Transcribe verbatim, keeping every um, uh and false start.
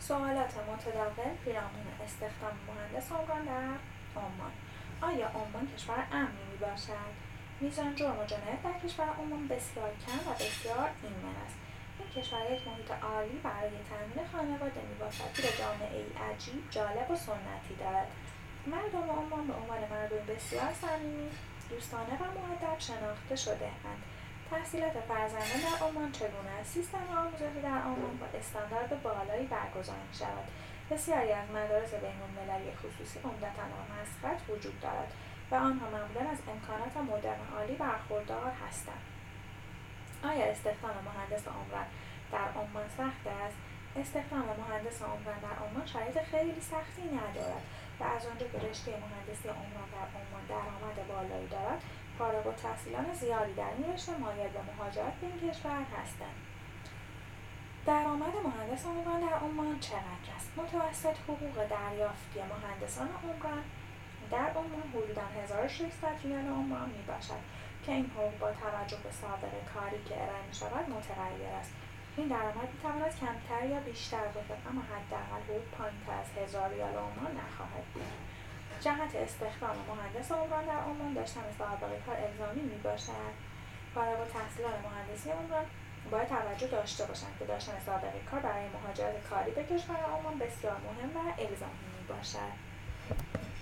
سوالات متداول پیرامون استخدام مهندس عمران در عمان. آیا عمان کشور امنی میباشد؟ میزان جرم و جنایت در کشور عمان بسیار کم و بسیار ایمن است. این کشور یک محیط عالی برای تأمین خانواده میباشد که به جامعه‌ای عجیب، جالب و سنتی دارد. مردم عمان به عنوان مردم بسیار صمیمی، دوستانه و مؤدب شناخته شده‌اند. تحصیلات فرزندان در عمان چگونه است؟ سیستم آموزشی در عمان با استاندارد بالایی برگزار می‌شود. بسیاری از مدارس بین‌المللی خصوصی عمدتاً با مسقط وجود دارد و آنها معمولاً از امکانات مدرن عالی برخوردار هستند. آیا استخدام مهندس عمران در عمان سخت است؟ استخدام مهندس عمران در عمان شرایط خیلی سختی ندارد و از آنجا که رشته مهندسی عمران در عمان درآمد بالایی دارد، فارغ التحصیلان زیادی در این رشته مایل به مهاجرت به این کشور هستند. درآمد مهندس عمران در عمان چقدر است؟ متوسط حقوق دریافتی مهندسان عمران در عمان حدوداً هزار و ششصد ریال عمان میباشد که این حقوق با توجه به سابقه کاری که ارائه می‌شود متغیر است. این درآمد می‌تواند کمتر یا بیشتر باشد، اما حداقل حقوق پایین‌تر از هزار ریال عمان نخواهد بود. جهت استخدام مهندس عمران در عمان داشتن سابقه کار الزامی میباشد. فارغ التحصیلان مهندسی عمران باید توجه داشته باشند که داشتن سابقه کار برای مهاجرت کاری به کشور عمان بسیار مهم و الزامی میباشد.